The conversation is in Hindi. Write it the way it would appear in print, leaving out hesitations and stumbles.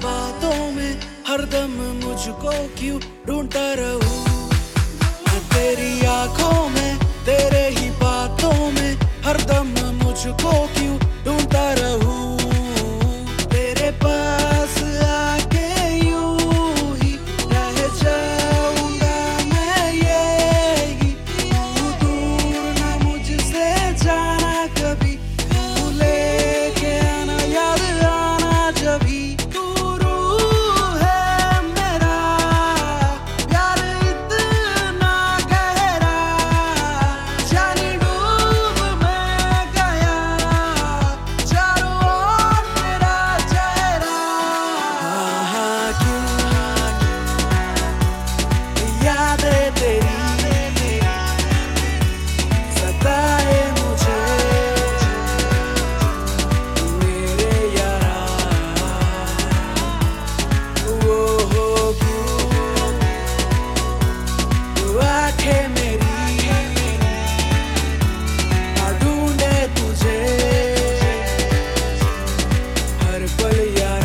बातों में हरदम मुझको क्यों ढूंढता रहूं। मैं तेरी आंखों में, तेरे ही बातों में हरदम मुझको क्यों ढूंढता रहूं। तेरे पास आके यूं ही रह जाऊंगा मैं यही। तू दूर ना मुझसे जाना कभी, तू लेके आना याद आना जभी। तू रूह है मेरा, प्यार इतना गहरा, जाने डूब मैं गया, चारों ओर तेरा चेहरा। हाँ क्यों यादें तेरी सताए मुझे मेरे यारा। वो हो क्यों तू आंखें मेरी ढूंढे तुझे हर पल यारा।